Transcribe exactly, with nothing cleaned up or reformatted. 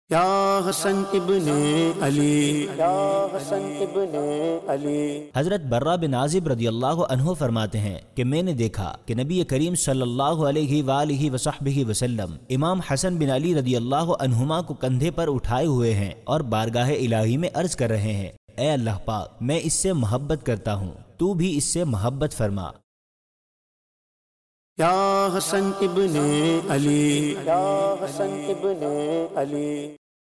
या हसन इब्ने अली, या हसन इब्ने अली। हजरत बर्रा बिन आजिब रदियल्लाहु अन्हु फरमाते हैं कि मैंने देखा कि नबी करीम सल्लल्लाहु अलैहि वालिहि वसहबिहि वसल्लम इमाम हसन बिन अली रदियल्लाहु अन्हुमा को कंधे पर उठाए हुए हैं और बारगाह इलाही में अर्ज कर रहे हैं, ए अल्लाह पाक, मैं इससे मोहब्बत करता हूँ, तू भी इससे मोहब्बत फरमा। या हसन इब्ने अली, या हसन इब्ने अली।